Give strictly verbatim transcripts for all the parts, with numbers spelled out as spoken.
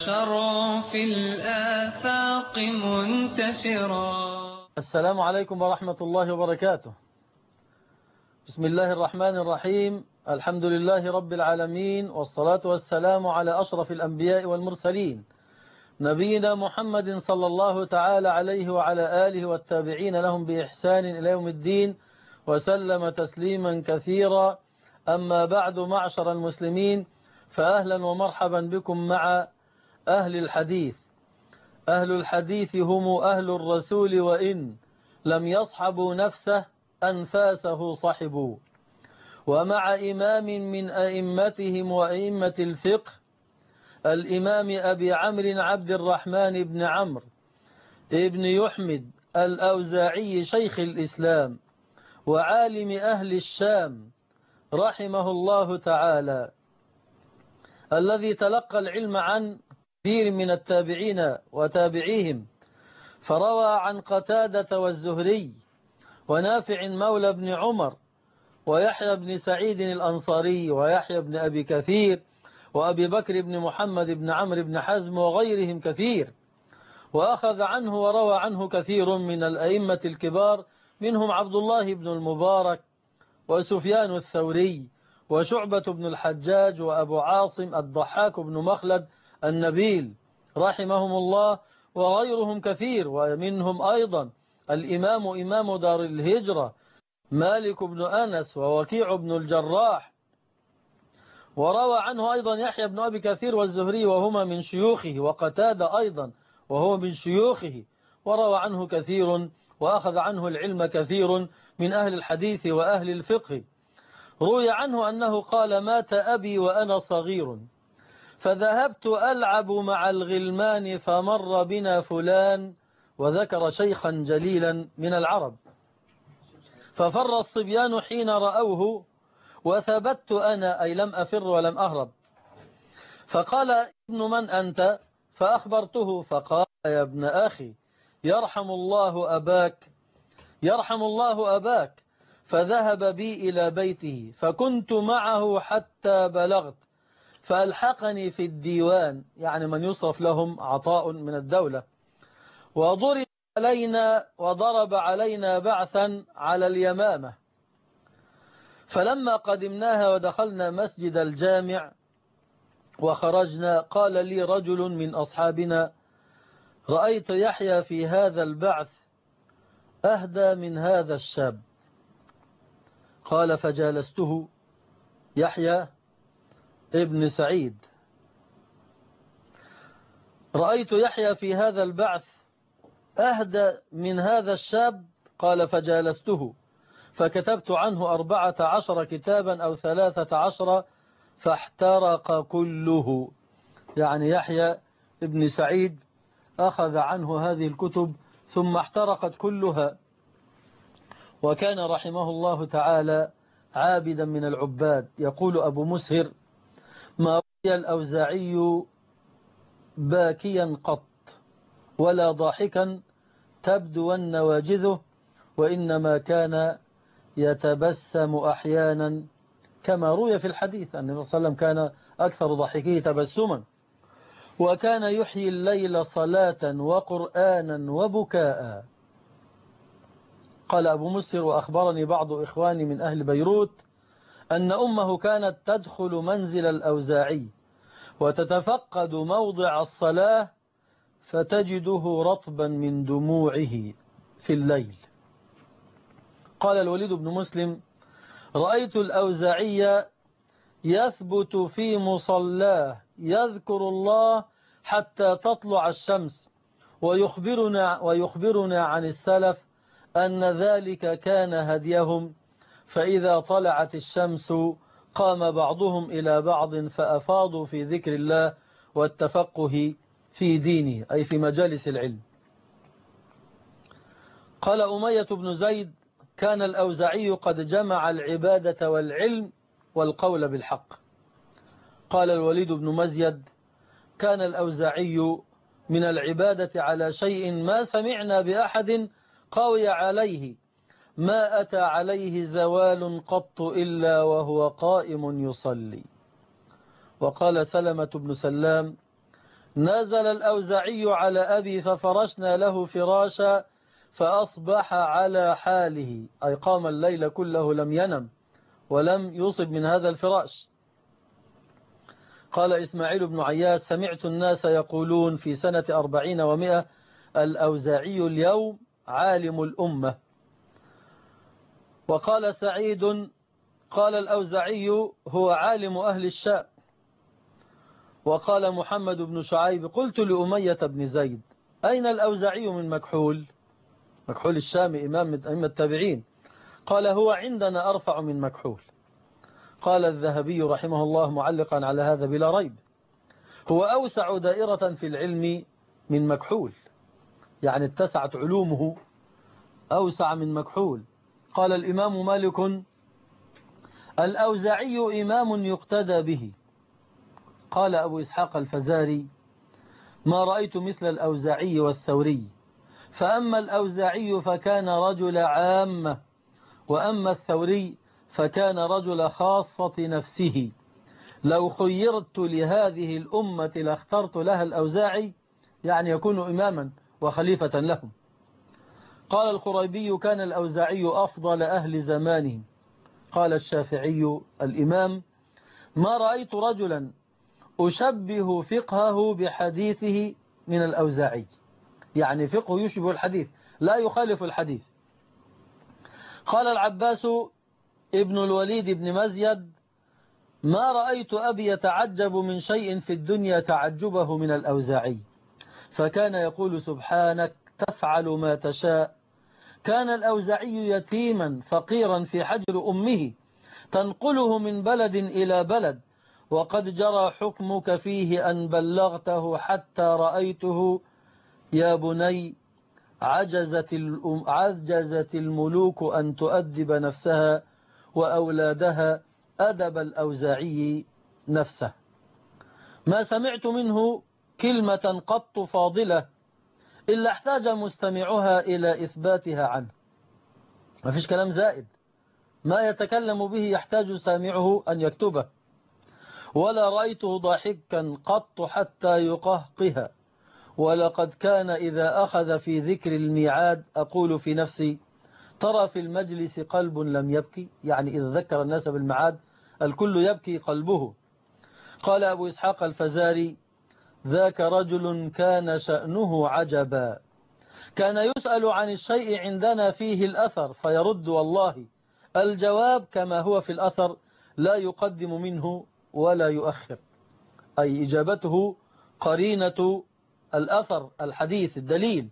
شر في الآفاق منتشرا. السلام عليكم ورحمة الله وبركاته. بسم الله الرحمن الرحيم. الحمد لله رب العالمين، والصلاة والسلام على أشرف الأنبياء والمرسلين، نبينا محمد صلى الله تعالى عليه وعلى آله والتابعين لهم بإحسان إلى يوم الدين، وسلم تسليما كثيرا. أما بعد، معشر المسلمين، فأهلا ومرحبا بكم مع أهل الحديث. أهل الحديث هم أهل الرسول، وإن لم يصحبوا نفسه أنفاسه صحبوا. ومع إمام من أئمتهم وأئمة الفقه، الإمام أبي عمرو عبد الرحمن بن عمرو ابن يحمد الأوزاعي شيخ الإسلام وعالم أهل الشام رحمه الله تعالى، الذي تلقى العلم عن كثير من التابعين وتابعيهم، فروى عن قتادة والزهري ونافع مولى بن عمر ويحيى بن سعيد الأنصاري ويحيى بن أبي كثير وأبي بكر بن محمد بن عمرو بن حزم وغيرهم كثير. وأخذ عنه وروى عنه كثير من الأئمة الكبار، منهم عبد الله بن المبارك وسفيان الثوري وشعبة بن الحجاج وأبو عاصم الضحاك بن مخلد النبيل رحمهم الله، وغيرهم كثير. ومنهم أيضا الإمام إمام دار الهجرة مالك بن أنس ووكيع بن الجراح. وروى عنه أيضا يحيى بن أبي كثير والزهري وهما من شيوخه، وقتادة أيضا وهو من شيوخه، وروى عنه كثير وأخذ عنه العلم كثير من أهل الحديث وأهل الفقه. روي عنه أنه قال: مات أبي وأنا صغير، فذهبت ألعب مع الغلمان فمر بنا فلان، وذكر شيخا جليلا من العرب، ففر الصبيان حين رأوه وثبت أنا، أي لم أفر ولم أهرب. فقال: ابن من أنت؟ فأخبرته، فقال: يا ابن أخي، يرحم الله أباك يرحم الله أباك. فذهب بي إلى بيته، فكنت معه حتى بلغت، فألحقني في الديوان، يعني من يصرف لهم عطاء من الدولة. وضرب علينا وضرب علينا بعثا على اليمامة، فلما قدمناها ودخلنا مسجد الجامع وخرجنا، قال لي رجل من أصحابنا: رأيت يحيى في هذا البعث أهدى من هذا الشاب. قال: فجالسته، يحيى ابن سعيد: رأيت يحيى في هذا البعث أهدى من هذا الشاب. قال: فجالسته فكتبت عنه أربعة عشر كتابا أو ثلاثة عشر فاحترق كله. يعني يحيى ابن سعيد أخذ عنه هذه الكتب ثم احترقت كلها. وكان رحمه الله تعالى عابدا من العباد. يقول أبو مسهر: ما رأي الأوزاعي باكيا قط ولا ضاحكا تبدو نواجذه، وإنما كان يتبسم أحيانا، كما روي في الحديث أن النبي صلى الله عليه وسلم كان أكثر ضحكه تبسما، وكان يحيي الليل صلاة وقرآنا وبكاء. قال أبو مسهر: وأخبرني بعض إخواني من أهل بيروت أن أمه كانت تدخل منزل الأوزاعي وتتفقد موضع الصلاة فتجده رطبا من دموعه في الليل. قال الوليد بن مسلم: رأيت الأوزاعي يثبت في مصلاه يذكر الله حتى تطلع الشمس، ويخبرنا, ويخبرنا عن السلف أن ذلك كان هديهم، فإذا طلعت الشمس قام بعضهم إلى بعض فأفاضوا في ذكر الله والتفقه في دينه، أي في مجالس العلم. قال أمية بن زيد: كان الأوزاعي قد جمع العبادة والعلم والقول بالحق. قال الوليد بن مزيد: كان الأوزاعي من العبادة على شيء ما سمعنا بأحد قوي عليه، ما أتى عليه زوال قط إلا وهو قائم يصلي. وقال سلمة بن سلام: نزل الأوزاعي على أبي ففرشنا له فراشا فأصبح على حاله، أي قام الليل كله لم ينم ولم يصب من هذا الفراش. قال إسماعيل بن عياش سمعت الناس يقولون في سنة أربعين ومئة الأوزاعي اليوم عالم الأمة. وقال سعيد قال الأوزاعي هو عالم أهل الشام. وقال محمد بن شعيب قلت لأمية بن زيد أين الأوزاعي من مكحول؟ مكحول الشام إمام أئمة التابعين. قال هو عندنا أرفع من مكحول. قال الذهبي رحمه الله معلقا على هذا بلا ريب هو أوسع دائرة في العلم من مكحول، يعني اتسعت علومه أوسع من مكحول. قال الإمام مالك الأوزاعي إمام يقتدى به. قال أبو إسحاق الفزاري ما رأيت مثل الأوزاعي والثوري، فأما الأوزاعي فكان رجل عامة، وأما الثوري فكان رجل خاصة نفسه. لو خيرت لهذه الأمة لاخترت لها الأوزاعي، يعني يكون إماما وخليفة لهم. قال الخريبي كان الأوزاعي أفضل أهل زمانه. قال الشافعي الإمام ما رأيت رجلا أشبه فقهه بحديثه من الأوزاعي، يعني فقه يشبه الحديث لا يخالف الحديث. قال العباس ابن الوليد بن مزيد ما رأيت أبي يتعجب من شيء في الدنيا تعجبه من الأوزاعي، فكان يقول سبحانك تفعل ما تشاء. كان الأوزاعي يتيما فقيرا في حجر أمه تنقله من بلد إلى بلد، وقد جرى حكمك فيه أن بلغته حتى رأيته يا بني عجزت, عجزت الملوك أن تؤدب نفسها وأولادها أدب الأوزاعي نفسه. ما سمعت منه كلمة قط فاضلة إلا احتاج مستمعها إلى إثباتها عنه. ما فيش كلام زائد، ما يتكلم به يحتاج سامعه أن يكتبه. ولا رأيته ضاحكا قط حتى يقهقها، ولقد كان إذا أخذ في ذكر الميعاد أقول في نفسي ترى في المجلس قلب لم يبكي، يعني إذا ذكر الناس بالميعاد الكل يبكي قلبه. قال أبو إسحاق الفزاري ذاك رجل كان شأنه عجبا، كان يسأل عن الشيء عندنا فيه الأثر فيرد والله الجواب كما هو في الأثر لا يقدم منه ولا يؤخر، أي إجابته قرينة الأثر الحديث الدليل.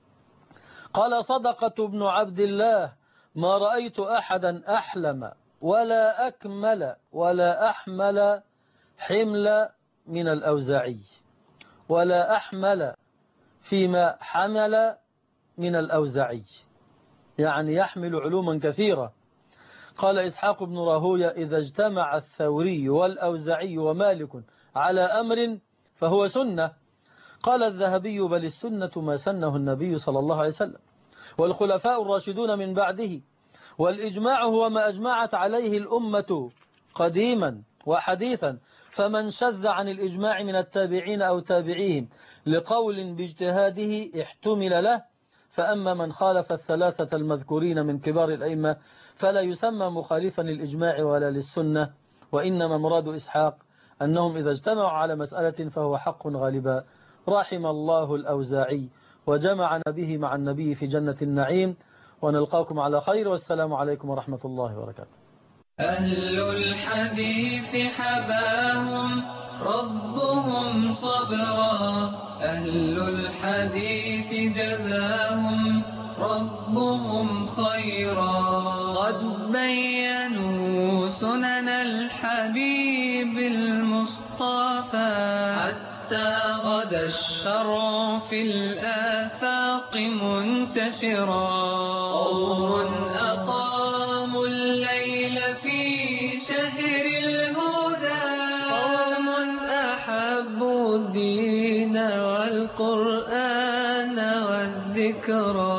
قال صدقة ابن عبد الله ما رأيت أحدا أحلم ولا أكمل ولا أحمل حمل من الأوزاعي، ولا أحمل فيما حمل من الأوزاعي، يعني يحمل علوما كثيرة. قال إسحاق بن راهوية إذا اجتمع الثوري والأوزاعي ومالك على أمر فهو سنة. قال الذهبي بل السنة ما سنه النبي صلى الله عليه وسلم والخلفاء الراشدون من بعده، والإجماع هو ما أجمعت عليه الأمة قديما وحديثا، فمن شذ عن الإجماع من التابعين أو تابعيهم لقول باجتهاده احتمل له. فأما من خالف الثلاثة المذكورين من كبار الأئمة فلا يسمى مخالفا للإجماع ولا للسنة، وإنما مراد إسحاق أنهم إذا اجتمعوا على مسألة فهو حق غالبا. رحم الله الأوزاعي وجمعنا به مع النبي في جنة النعيم، ونلقاكم على خير، والسلام عليكم ورحمة الله وبركاته. أهل الحديث حباهم ربهم صبرا، أهل الحديث جزاهم ربهم خيرا. قد بينوا سنن الحبيب المصطفى حتى غدا الشرع في الآفاق منتشرا. قوم أقاموا الليل في شهر الهدى، قوم أحبوا الدين والقرآن والذكرى.